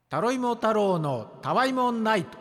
タロイモ太郎のたわいもナイト。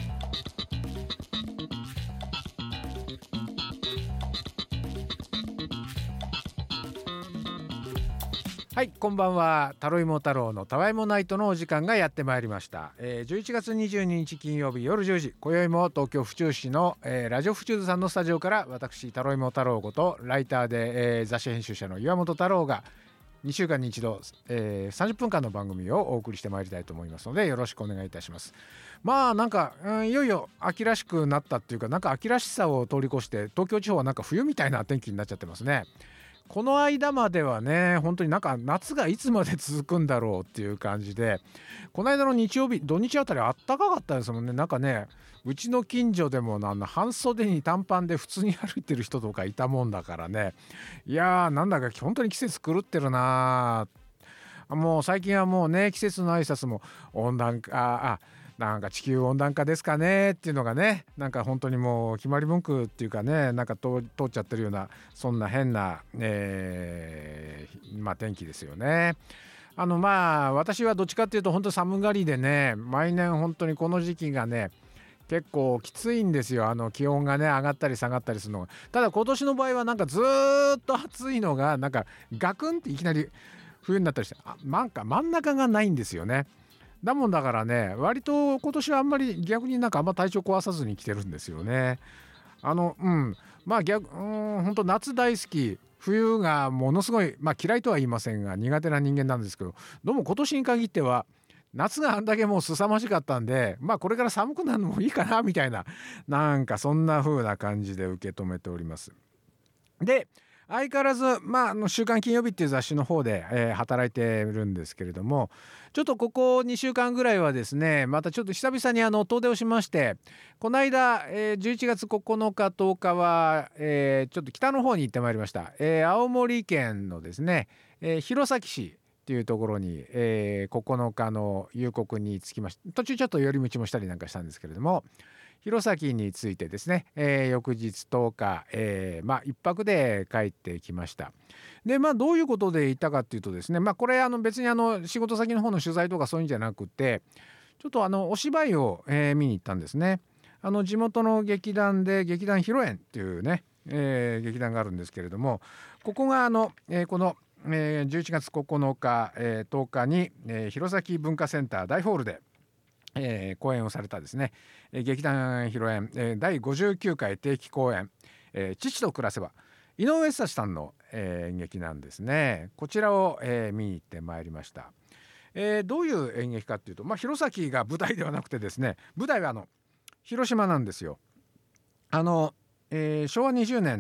はい、こんばんは。タロイモ太郎のたわいもナイトのお時間がやってまいりました。11月22日金曜日夜10時、今宵も東京府中市の、ラジオ府中さんのスタジオから私タロイモ太郎ことライターで、雑誌編集者の岩本太郎が2週間に一度、30分間の番組をお送りしてまいりたいと思いますのでよろしくお願いいたします。まあなんか、いよいよ秋らしくなったっていうか、なんか秋らしさを通り越して東京地方はなんか冬みたいな天気になっちゃってますね。この間まではね、本当になんか夏がいつまで続くんだろうっていう感じで、この間の日曜日土日あたりあったかかったですもんね。なんかね、うちの近所でも半袖に短パンで普通に歩いてる人とかいたもんだからね、いやーなんだか本当に季節狂ってるな。もう最近はもうね、季節の挨拶も温暖化、なんか地球温暖化ですかねっていうのがね、なんか本当にもう決まり文句っていうかね、なんか通っちゃってるような、そんな変な、天気ですよね。私はどっちかっていうと本当寒がりでね、毎年本当にこの時期がね結構きついんですよ。気温がね上がったり下がったりするのが。ただ今年の場合はなんかずっと暑いのがなんかガクンっていきなり冬になったりして、なんか真ん中がないんですよね。だからね、割と今年はあんまり逆になんかあんま体調壊さずに来てるんですよね。本当夏大好き、冬がものすごい、嫌いとは言いませんが苦手な人間なんですけど、どうも今年に限っては夏があんだけもう凄まじかったんで、これから寒くなるのもいいかなみたいな、なんかそんな風な感じで受け止めております。で、相変わらず、週刊金曜日っていう雑誌の方で、働いてるんですけれども、ちょっとここ2週間ぐらいはですね、またちょっと久々に遠出をしまして、この間、11月9日10日は、ちょっと北の方に行ってまいりました。青森県のですね、弘前市っていうところに、9日の夕刻に着きました。途中ちょっと寄り道もしたりなんかしたんですけれども、弘前についてですね、翌日10日、一泊で帰ってきました。で、どういうことで行ったかっていうとですね、これ別に仕事先の方の取材とかそういうんじゃなくて、ちょっとお芝居を、見に行ったんですね。地元の劇団で劇団広縁っていうね、劇団があるんですけれども、ここがこの11月9日、10日に、弘前文化センター大ホールで公演をされたですね、劇団広縁、第59回定期公演、父と暮らせば、井上久志さんの、演劇なんですね。こちらを、見に行ってまいりました。どういう演劇かっていうと、弘前が舞台ではなくてですね、舞台は広島なんですよ。昭和20年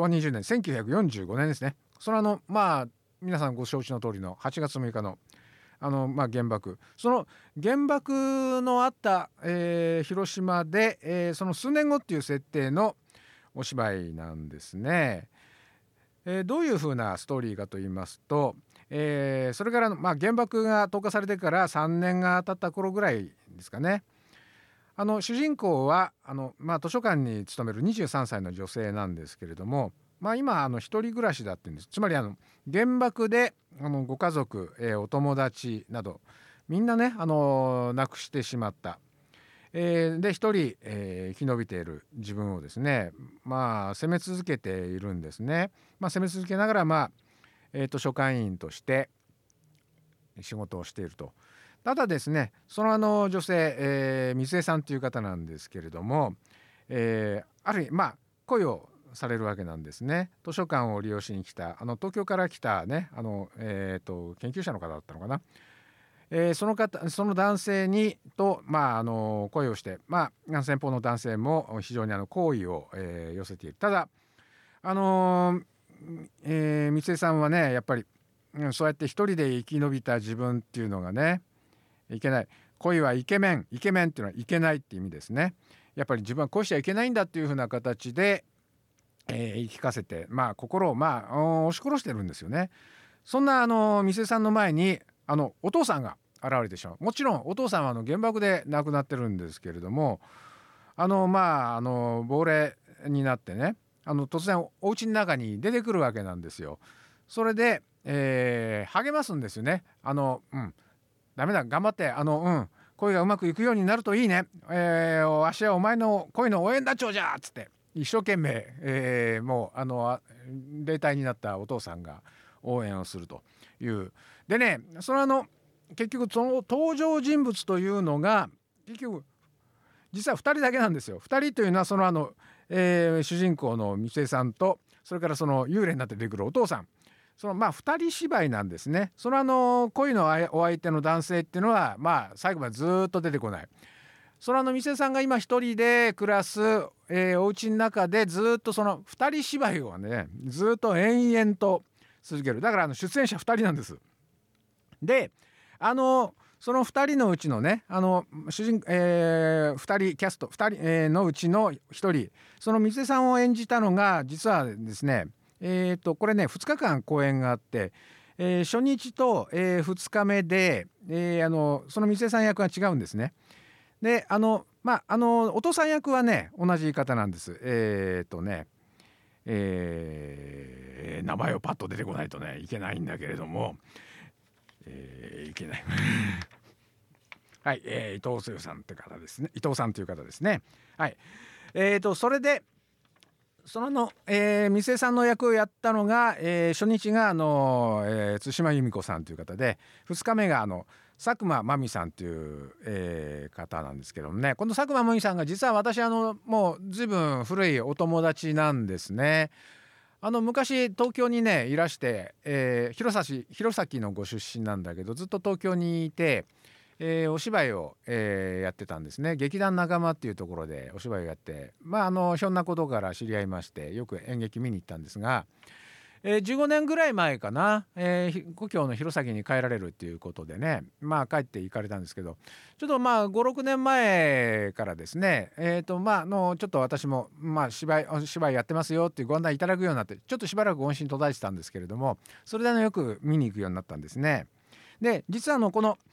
1945年ですね。それ皆さんご承知の通りの8月6日の原爆、その原爆のあった、広島で、その数年後っていう設定のお芝居なんですね。どういう風なストーリーかと言いますと、それから原爆が投下されてから3年が経った頃ぐらいですかね。主人公は図書館に勤める23歳の女性なんですけれども、今一人暮らしだって言うんです。つまり原爆でご家族、お友達などみんなね亡くしてしまった。で一人、生き延びている自分をですね、責め続けているんですね。責め続けながら図書館員として仕事をしていると。ただですね、その女性、水江さんという方なんですけれども、ある恋をされるわけなんですね。図書館を利用しに来た東京から来たね研究者の方だったのかな。その男性に恋をして、先方の男性も非常に好意を、寄せている。ただ三江さんはね、やっぱりそうやって一人で生き延びた自分っていうのがねいけない。恋はイケメンっていうのはいけないって意味ですね。やっぱり自分は恋しちゃいけないんだっていう風な形で、言い聞かせて心を押し殺してるんですよね。そんな三江さんの前にお父さんが現れてしまう。もちろんお父さんは原爆で亡くなってるんですけれども、亡霊になってね、突然お家の中に出てくるわけなんですよ。それで、励ますんですよね。ダメだ頑張って恋がうまくいくようになるといいね、わしはお前の恋の応援団長じゃっつって一生懸命、もう霊体になったお父さんが応援をするというでね、その結局その登場人物というのが結局実は2人だけなんですよ。2人というのは主人公のミセさんとそれからその幽霊になって出てくるお父さん、2人芝居なんですね。恋のお相手の男性っていうのは最後までずっと出てこない。ミセさんが今一人で暮らす、お家の中でずっとその2人芝居をねずっと延々と続ける。だから出演者2人なんです。でその2人のうちのね2人キャスト2人、のうちの1人その水江さんを演じたのが実はですねこれね2日間公演があって、初日と、2日目で、その水江さん役が違うんですね。でお父さん役はね同じ方なんです。名前をパッと出てこないとねいけないんだけれども、いけないはい、伊藤剛さんって方ですね。伊藤さんという方ですね。はい。それでミセさんの役をやったのが、初日が対馬由美子さんという方で、2日目が佐久間真美さんという、方なんですけどもね、この佐久間真美さんが実は私もう随分古いお友達なんですね。昔東京にねいらして、弘前のご出身なんだけどずっと東京にいて、お芝居を、やってたんですね。劇団仲間っていうところでお芝居をやってひょんなことから知り合いましてよく演劇見に行ったんですが、15年ぐらい前かな、故郷の弘前に帰られるっていうことでね帰って行かれたんですけど、ちょっと5、6年前からですねちょっと私も芝居やってますよっていうご案内いただくようになってちょっとしばらく音信途絶えてたんですけれども、それでよく見に行くようになったんですね。で実はこの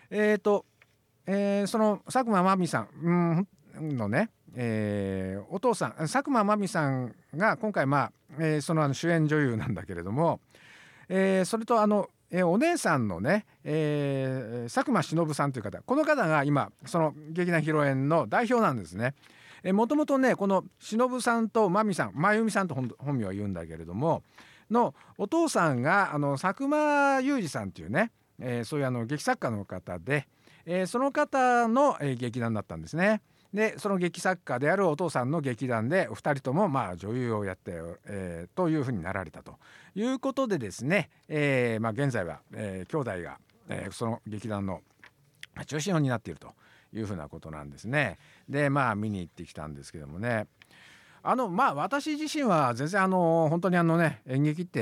その佐久間真美さんのね、お父さん佐久間真美さんが今回主演女優なんだけれども、それとお姉さんのね、佐久間忍さんという方、この方が今その劇団披露宴の代表なんですね。もともとねこの忍さんと真美さん真由美さんと本名は言うんだけれどものお父さんが佐久間雄二さんというね、そういう劇作家の方で、その方の、劇団だったんですね。でその劇作家であるお父さんの劇団でお二人とも女優をやって、というふうになられたということでですね、現在は、兄弟が、その劇団の中心になっているというふうなことなんですね。で見に行ってきたんですけどもね、私自身は全然本当に演劇って、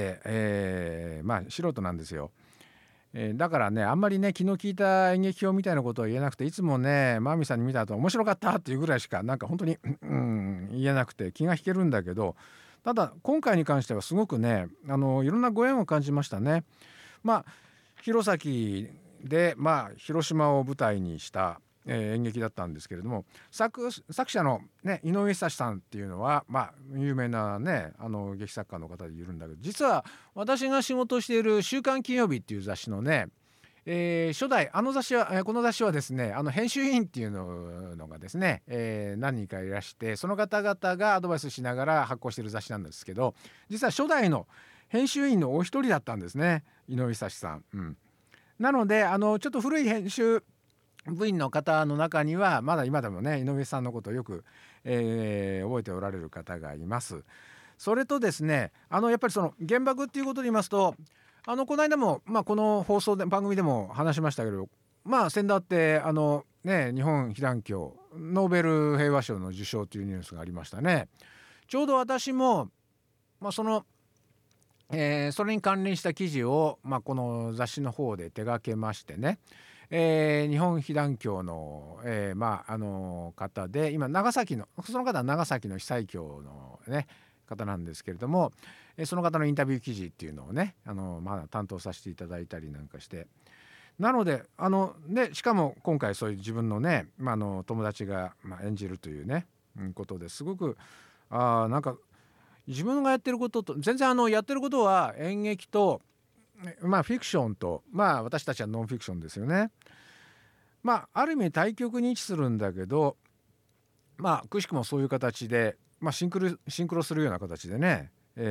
素人なんですよ。だからねあんまりね気の利いた演劇表みたいなことは言えなくて、いつもねマミさんに見た後面白かったっていうぐらいしか本当に言えなくて気が引けるんだけど、ただ今回に関してはすごくねいろんなご縁を感じましたね。弘前で広島を舞台にした演劇だったんですけれども、作者の、ね、井上久志さんっていうのは、有名なね劇作家の方でいるんだけど、実は私が仕事をしている週刊金曜日っていう雑誌のね、初代この雑誌はですね編集員っていうのがですね、何人かいらして、その方々がアドバイスしながら発行している雑誌なんですけど、実は初代の編集員のお一人だったんですね、井上久志さん。なのでちょっと古い編集部員の方の中にはまだ今でもね井上さんのことをよく、覚えておられる方がいます。それとですねやっぱりその原爆っていうことで言いますとこの間も、この放送で番組でも話しましたけど先だって日本被団協ノーベル平和賞の受賞というニュースがありましたね。ちょうど私も、それに関連した記事を、この雑誌の方で手掛けましてね、日本被団協の、方で今その方は長崎の被災協の、ね、方なんですけれども、その方のインタビュー記事っていうのをね担当させていただいたりなんかして、なのでしかも今回そういう自分のね、友達が、演じるというね、ことですごく自分がやってることと全然やってることは演劇とフィクションと私たちはノンフィクションですよね。 ある意味対極に位置するんだけど、くしくもそういう形で、シンクロするような形でね、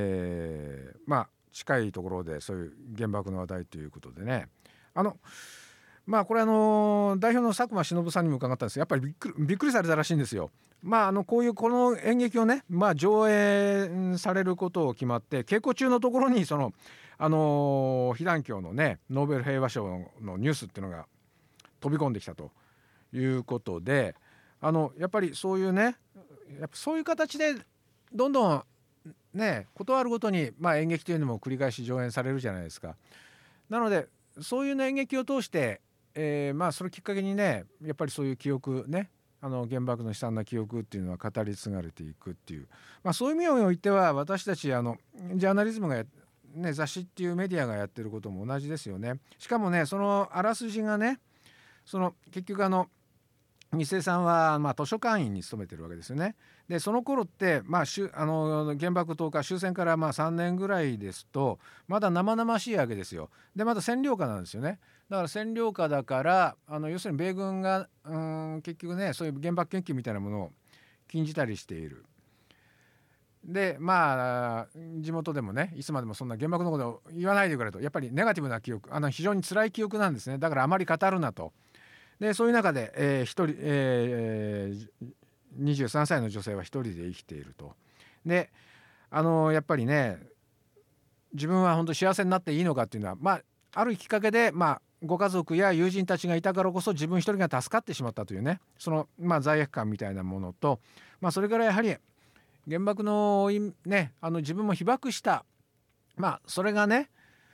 近いところでそういう原爆の話題ということでね、これ代表の佐久間忍さんにも伺ったんですが、やっぱりびっくりされたらしいんですよ。こういうこの演劇をね、上映されることを決まって稽古中のところにその被団協のねノーベル平和賞のニュースっていうのが飛び込んできたということで、やっぱりそういうね、やっぱそういう形でどんどんねことあるごとに演劇というのも繰り返し上演されるじゃないですか。なのでそういう、演劇を通して、それきっかけにねやっぱりそういう記憶ね、原爆の悲惨な記憶っていうのは語り継がれていくっていう、そういう意味においては私たちジャーナリズムが雑誌っていうメディアがやってることも同じですよね。しかもねそのあらすじがね、結局三瀬さんは図書館員に勤めてるわけですよね。でその頃って原爆投下終戦から3年ぐらいですとまだ生々しいわけですよ。でまだ占領下なんですよね。だから占領下だから要するに米軍が結局ねそういう原爆研究みたいなものを禁じたりしている。で地元でもねいつまでもそんな原爆のことを言わないでくれと、やっぱりネガティブな記憶非常に辛い記憶なんですね。だからあまり語るなと。でそういう中で、23歳の女性は一人で生きていると。でやっぱりね自分は本当幸せになっていいのかっていうのは、あるきっかけで、ご家族や友人たちがいたからこそ自分一人が助かってしまったというね、その、罪悪感みたいなものと、それからやはり原爆のね自分も被爆した、それがね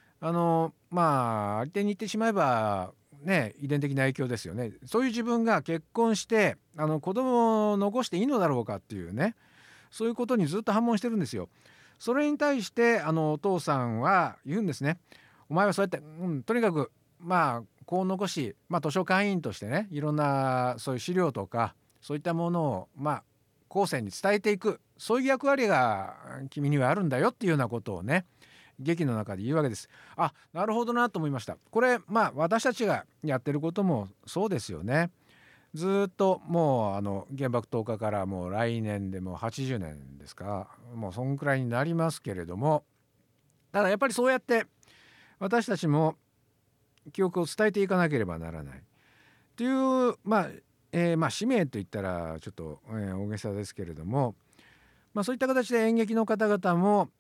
ありていに言ってしまえばね遺伝的な影響ですよね。そういう自分が結婚して子供を残していいのだろうかっていうね、そういうことにずっと反問してるんですよ。それに対してお父さんは言うんですね。お前はそうやって、とにかくこう残し、図書館員としてねいろんなそういう資料とかそういったものを後世に伝えていく、そういう役割が君にはあるんだよっていうようなことをね劇の中で言うわけです。なるほどなと思いました。これ私たちがやってることもそうですよね。ずっともう原爆投下からもう来年でもう80年ですか、もうそんくらいになりますけれども、ただやっぱりそうやって私たちも記憶を伝えていかなければならないという使命といったらちょっと、大げさですけれども、そういった形で演劇の方々も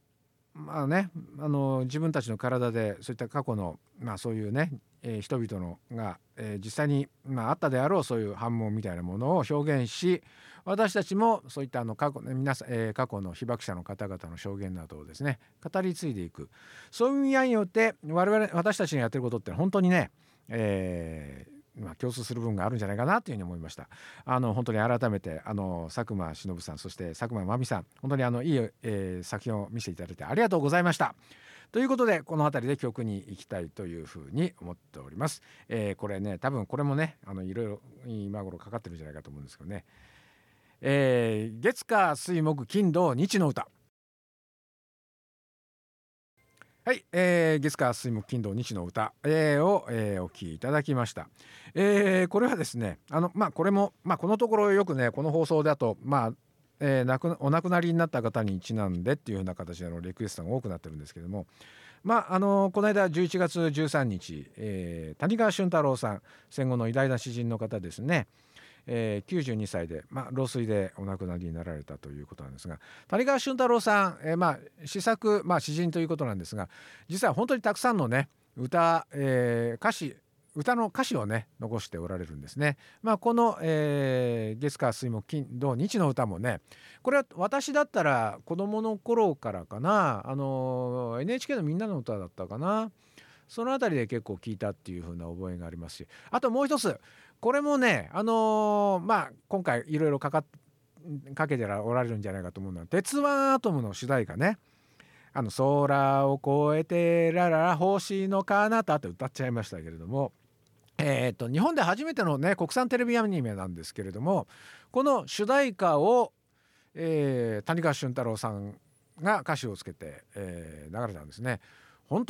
自分たちの体でそういった過去の、そういうね、人々のが、実際に、あったであろうそういう反問みたいなものを表現し、私たちもそういった過去の被爆者の方々の証言などをですね語り継いでいく、そういう意味合いによって私たちがやってることって本当にね、共通する部分があるんじゃないかなというふうに思いました。本当に改めて佐久間忍さん、そして佐久間真美さん、本当にいい、作品を見せていただいてありがとうございました。ということでこの辺りで曲に行きたいというふうに思っております。これね多分これもねいろいろ今頃かかってるんじゃないかと思うんですけどね、月火水木金土日の歌。はい、月火水木金土日の歌、を、お聴きいただきました。これはですねこれも、このところよくねこの放送だとお亡くなりになった方にちなんでっていうような形でのリクエストが多くなってるんですけども、この間11月13日、谷川俊太郎さん、戦後の偉大な詩人の方ですね、92歳で、老衰でお亡くなりになられたということなんですが、谷川俊太郎さん、詩作、詩人ということなんですが、実は本当にたくさんのね歌の歌詞をね残しておられるんですね。この、月火水木金土日の歌もね、これは私だったら子供の頃からかな、NHK のみんなの歌だったかな、そのあたりで結構聞いたっていう風な覚えがありますし、あともう一つこれもね今回いろいろかけておられるんじゃないかと思うのは鉄腕アトムの主題歌ね、空を越えてラララ星の彼方って歌っちゃいましたけれども、日本で初めてのね国産テレビアニメなんですけれども、この主題歌を、谷川俊太郎さんが歌詞をつけて、流れたんですね。本当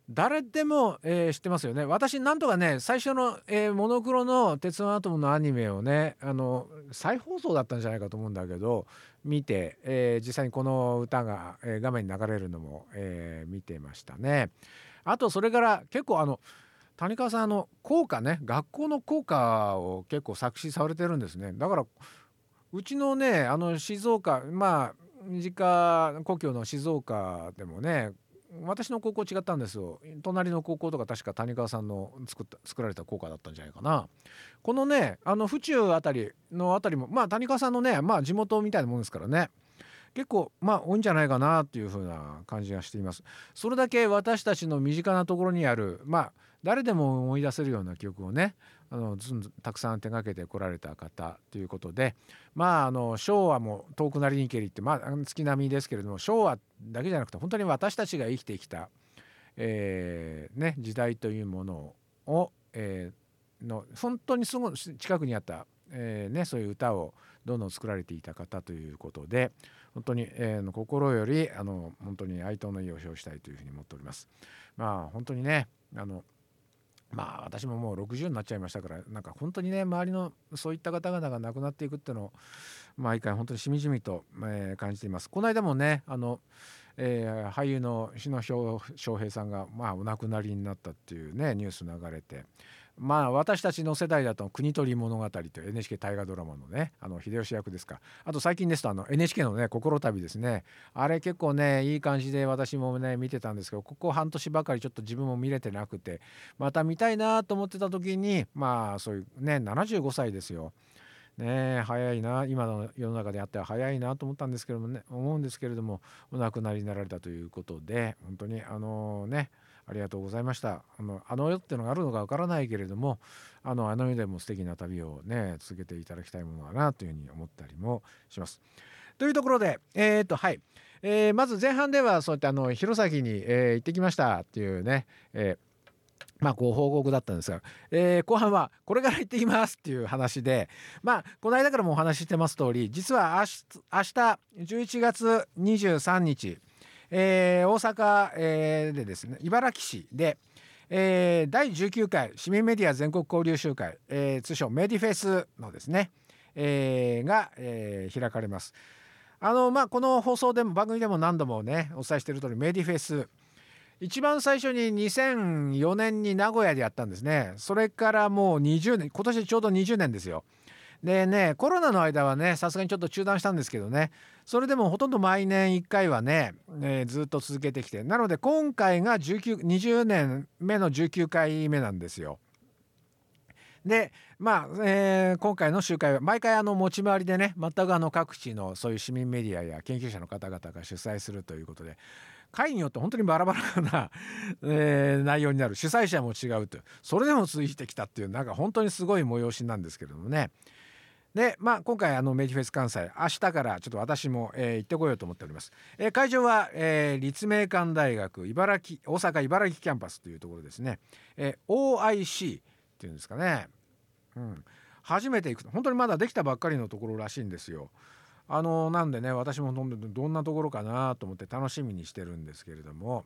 誰でも、知ってますよね。私なんとかね最初の、モノクロの鉄腕アトムのアニメをね再放送だったんじゃないかと思うんだけど見て、実際にこの歌が、画面に流れるのも、見てましたね。あとそれから結構谷川さん校歌ね、学校の校歌を結構作詞されてるんですね。だからうちのね静岡、実家故郷の静岡でもね、私の高校違ったんですよ。隣の高校とか確か谷川さんの作られた校歌だったんじゃないかな。このね府中あたりも谷川さんのね地元みたいなもんですからね、結構多いんじゃないかなっていう風な感じがしています。それだけ私たちの身近なところにある誰でも思い出せるような曲をねたくさん手掛けてこられた方ということで、昭和も遠くなりにけりって月並みですけれども、昭和だけじゃなくて本当に私たちが生きてきた、時代というものを、の本当にすぐ近くにあった、そういう歌をどんどん作られていた方ということで、本当に、心より本当に哀悼の意を表したいというふうに思っております。本当にね私ももう60になっちゃいましたから、なんか本当にね周りのそういった方々が亡くなっていくっていうのを毎回本当にしみじみと、感じています。この間もね俳優の志野翔平さんがお亡くなりになったっていうねニュース流れて、私たちの世代だと国盗り物語という NHK 大河ドラマのね秀吉役ですか。あと最近ですとNHK のね心旅ですね、あれ結構ねいい感じで私もね見てたんですけど、ここ半年ばかりちょっと自分も見れてなくて、また見たいなと思ってた時にそういうね75歳ですよね。早いな、今の世の中であっては早いなと思ったんですけどもね、思うんですけれども、お亡くなりになられたということで、本当にありがとうございました。世っていうのがあるのかわからないけれども、世でも素敵な旅をね続けていただきたいものだなというふうに思ったりもします。というところではい、まず前半ではそうやって弘前に、行ってきましたっていうね、ご報告だったんですが、後半はこれから行ってきますっていう話で、この間からもお話ししてます通り、実は明日11月23日、大阪、でですね茨城市で、第19回市民メディア全国交流集会、通称メディフェスのですね、が、開かれます。この放送でも番組でも何度もねお伝えしている通り、メディフェス一番最初に2004年に名古屋でやったんですね。それからもう20年、今年ちょうど20年ですよ。でね、コロナの間はねさすがにちょっと中断したんですけどね、それでもほとんど毎年1回はね、ずっと続けてきて、なので今回が20年目の19回目なんですよ。で今回の集会は毎回持ち回りでね、全く各地のそういう市民メディアや研究者の方々が主催するということで、会によって本当にバラバラな、内容になる、主催者も違うという、それでも続いてきたっていう、なんか本当にすごい催しなんですけれどもね。で今回メディフェス関西、明日からちょっと私も、行ってこようと思っております。会場は、立命館大学大阪茨城キャンパスというところですね。OIC っていうんですかね、初めて行くと、本当にまだできたばっかりのところらしいんですよ。なんでね私もどんなところかなと思って楽しみにしてるんですけれども、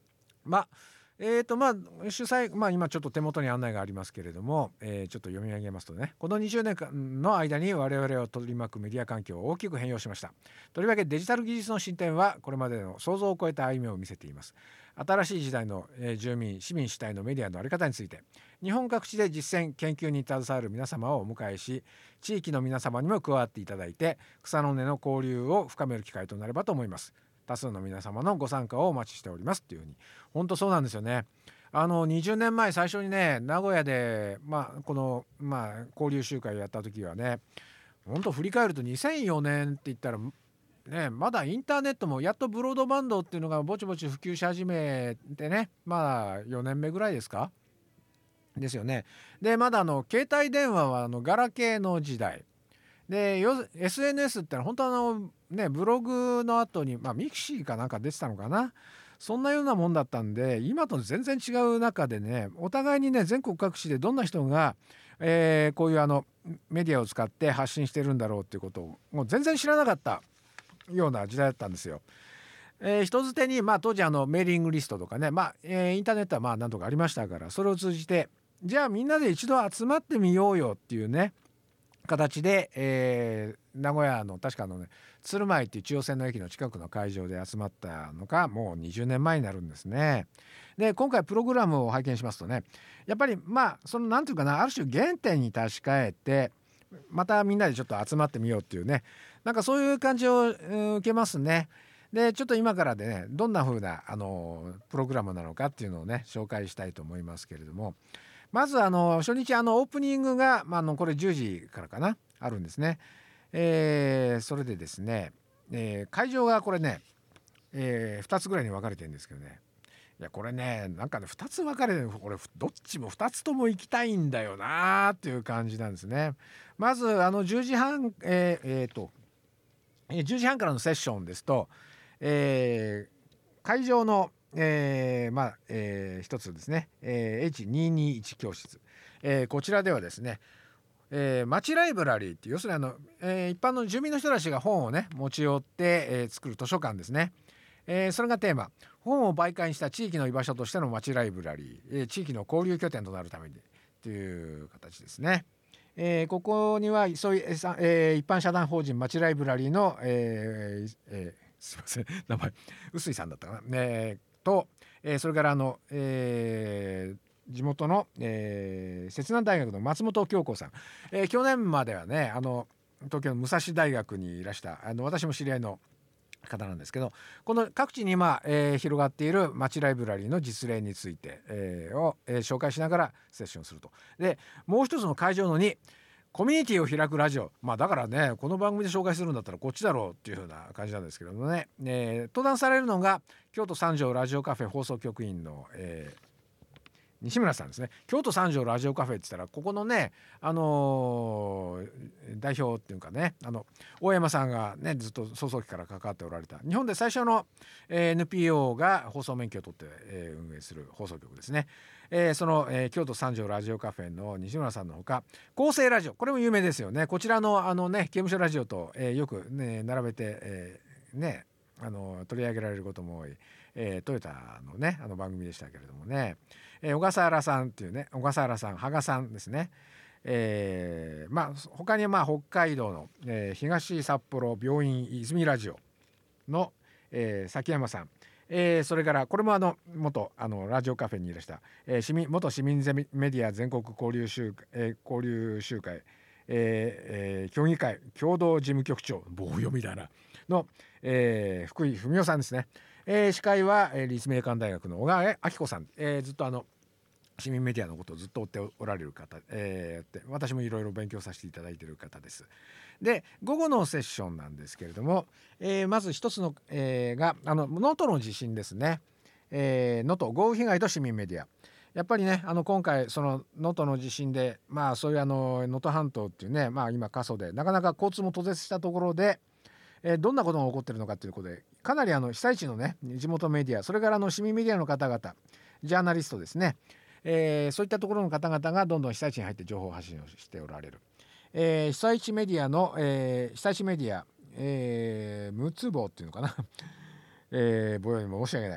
主催、今ちょっと手元に案内がありますけれども、ちょっと読み上げますとね、この20年間の間に我々を取り巻くメディア環境を大きく変容しました。とりわけデジタル技術の進展はこれまでの想像を超えた歩みを見せています。新しい時代の、市民主体のメディアの在り方について、日本各地で実践研究に携わる皆様をお迎えし、地域の皆様にも加わっていただいて、草の根の交流を深める機会となればと思います。多数の皆様のご参加をお待ちしておりますっていうふうに、本当そうなんですよね。20年前最初にね名古屋で、この、交流集会をやった時はね、本当振り返ると2004年って言ったらね、まだインターネットもやっとブロードバンドっていうのがぼちぼち普及し始めてね、4年目ぐらいですかですよね。でまだ携帯電話はガラケーの時代で、SNS ってのは本当ブログの後にミクシーかなんか出てたのかな、そんなようなもんだったんで、今と全然違う中でね、お互いにね全国各地でどんな人が、こういうメディアを使って発信してるんだろうっていうことをもう全然知らなかったような時代だったんですよ。 人づてに、当時メーリングリストとかね、インターネットはなんとかありましたから、それを通じてじゃあみんなで一度集まってみようよっていうね形で、名古屋の確かね鶴舞っていう中央線の駅の近くの会場で集まったのがもう20年前になるんですね。で今回プログラムを拝見しますとね、やっぱりそのなんていうかな、ある種原点に立ち返ってまたみんなでちょっと集まってみようっていうね、なんかそういう感じを、受けますね。でちょっと今からでねどんな風なプログラムなのかっていうのをね紹介したいと思いますけれども、まず初日オープニングが、これ10時からかなあるんですね。それでですね、会場がこれね、2つぐらいに分かれてるんですけどね、いやこれねなんかね2つ分かれてる、これどっちも2つとも行きたいんだよなっていう感じなんですね。まず10時半、10時半からのセッションですと、会場の一つですね、H221 教室、こちらではですね、町ライブラリーっていう要するに一般の住民の人たちが本をね持ち寄って、作る図書館ですね。それがテーマ。本を媒介にした地域の居場所としての町ライブラリー、地域の交流拠点となるためにという形ですね。ここにはそういう、一般社団法人町ライブラリーの、すいません名前臼井さんだったかな、と、それから地元の、摂南大学の松本京子さん、去年まではね東京の武蔵大学にいらした私も知り合いの方なんですけど、この各地に今、広がっている町ライブラリーの実例について、を、紹介しながらセッションすると。でもう一つの会場の2、コミュニティを開くラジオ、だからねこの番組で紹介するんだったらこっちだろうっていう風な感じなんですけどもね、登壇されるのが京都三条ラジオカフェ放送局員の、西村さんですね。京都三条ラジオカフェって言ったらここのね、代表っていうかね大山さんがねずっと創創期から関わっておられた日本で最初の、NPO が放送免許を取って、運営する放送局ですね。その、京都三条ラジオカフェの西村さんのほか厚生ラジオ、これも有名ですよね。こちらの刑務所ラジオと、よくね並べて、取り上げられることも多い、トヨタのね番組でしたけれどもね、小笠原さんっていうね、小笠原さん羽賀さんですね。他には北海道の、東札幌病院泉ラジオの、崎山さん、それからこれも元ラジオカフェにいらした、元市民メディア全国交流集会、協議会共同事務局長棒読みだなの、福井文夫さんですね。司会は、立命館大学の小川明子さん、ずっと市民メディアのことをずっと追っておられる方、私もいろいろ勉強させていただいている方です。で午後のセッションなんですけれども、まず一つの、が能登の地震ですね。能登豪雨被害と市民メディア、やっぱりね今回その能登の地震でそういう能登半島っていうね、今過疎でなかなか交通も途絶したところで、どんなことが起こっているのかということでかなり被災地のね地元メディア、それから市民メディアの方々、ジャーナリストですね、そういったところの方々がどんどん被災地に入って情報発信をしておられる。被災地メディアの、被災地メディア、無通報っていうのかなぼよに申し訳ない、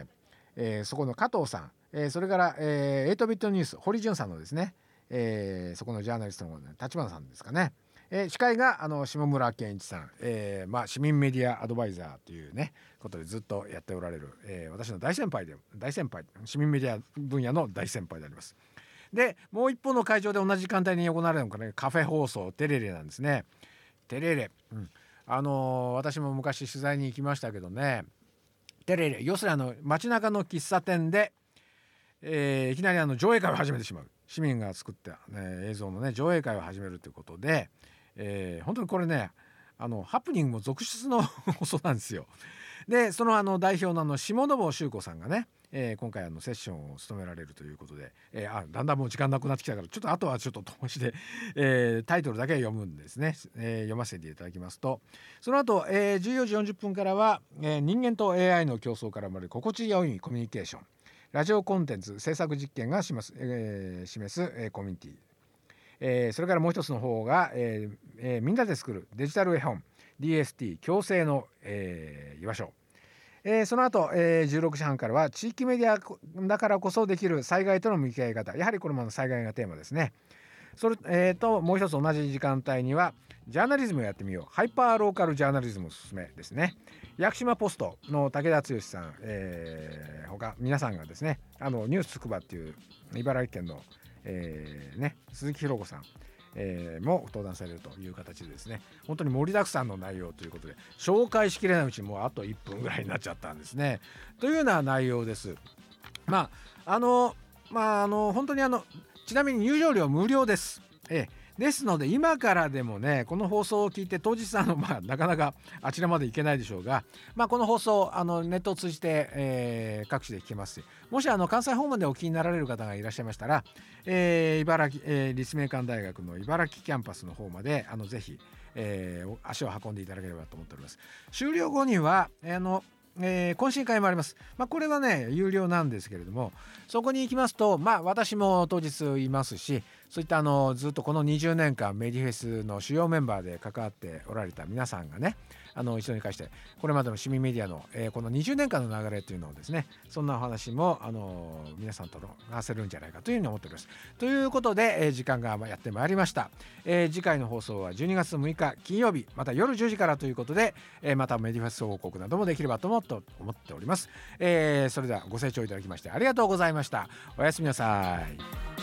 そこの加藤さん、それから、8ビットニュース堀潤さんのですね、そこのジャーナリストの立花さんですかね。司会が下村健一さん、市民メディアアドバイザーというねことでずっとやっておられる、私の大先輩、市民メディア分野の大先輩であります。でもう一方の会場で同じ時間帯に行われるのがねカフェ放送テレレなんですね。テレレ、私も昔取材に行きましたけどね、テレレ要するに街中の喫茶店で、いきなり上映会を始めてしまう、市民が作った、映像のね上映会を始めるということで、本当にこれねハプニングも続出の放送なんですよ。でその代表の下信修子さんがね、今回セッションを務められるということで、だんだんもう時間なくなってきたからちょっとあとはちょっと飛ばしで、タイトルだけ読むんですね。読ませていただきますと、その後、14時40分からは、人間と AI の競争から生まれる心地よいコミュニケーション、ラジオコンテンツ制作実験が示す、コミュニティ、それからもう一つの方が、みんなで作るデジタル絵本 DST 共生の、居場所、 その後、16時半からは地域メディアだからこそできる災害との向き合い方、やはりこれも災害がテーマですね。それ、ともう一つ同じ時間帯にはジャーナリズムをやってみよう、ハイパーローカルジャーナリズムおすすめですね。屋久島ポストの武田剛さん、他皆さんがですね、ニュースつくばっていう茨城県の、鈴木弘子さん、も登壇されるという形でですね、本当に盛りだくさんの内容ということで、紹介しきれないうちにもうあと1分ぐらいになっちゃったんですね、というような内容です。本当にちなみに入場料無料です。ですので今からでもね、この放送を聞いて当日なかなかあちらまで行けないでしょうが、この放送ネットを通じて、各地で聞けますし、もし関西方面でお気になられる方がいらっしゃいましたら、茨城、立命館大学の茨城キャンパスの方までぜひ、足を運んでいただければと思っております。終了後には懇親会もあります。これはね有料なんですけれども、そこに行きますと私も当日いますし、そういったずっとこの20年間メディフェスの主要メンバーで関わっておられた皆さんがね、一緒に会してこれまでの市民メディアの、この20年間の流れというのをですね、そんなお話も皆さんと話せるんじゃないかというふうに思っております。ということで、時間がやってまいりました。次回の放送は12月6日金曜日、また夜10時からということで、またメディフェス報告などもできればと思っております。それではご清聴いただきましてありがとうございました。おやすみなさい。